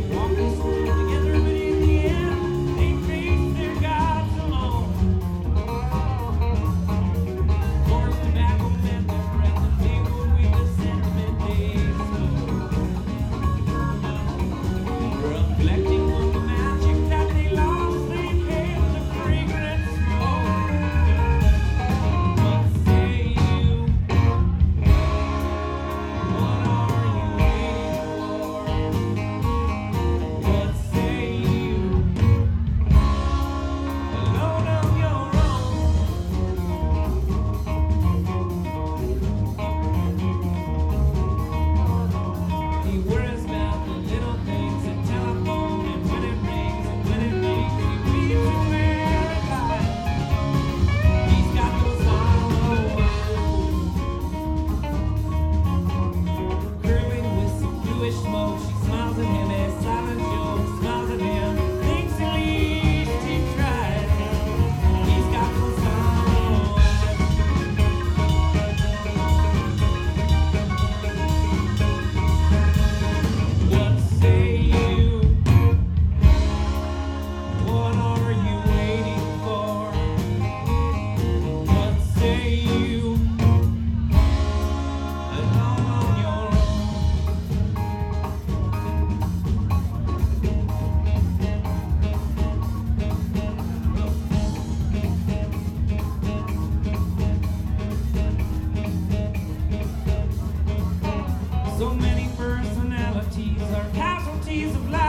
Walk this road together, but in the end, they face their gods alone. Forced tobacco meant their breath, and they would weep the sentiment they sow. Reflecting on the magic that they lost, they inhaled the fragrant smoke. What say you? What are you waiting for? What say you? Alone on your own. He worries about the little things, the telephone, and when it rings and when it rings, he weaves a paradise. He's got those hollow eyes, curling with some bluish smoke. She smiles at him as silent Joe smiles at him. Thinks at least he tried. He's got those hollow eyes. What say you? What are you waiting for? What say you? Alone on your own. So many personalities are casualties of life.